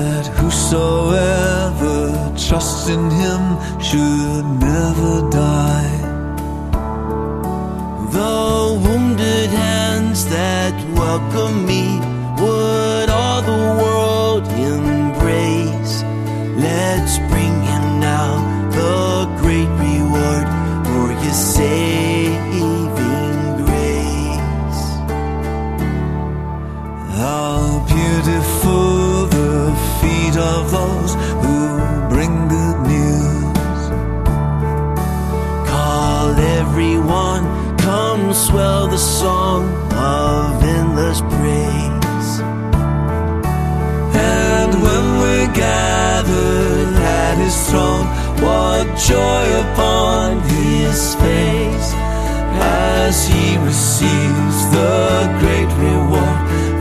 that whosoever trusts in him should never die. The wounded hands that welcome me would all the world embrace. Let's bring him now the great reward for his saving grace. How beautiful the feet of those who bring good news. Call everyone, come swell the song of endless praise. And when we're gathered at his throne, what joy upon his face as he receives the great reward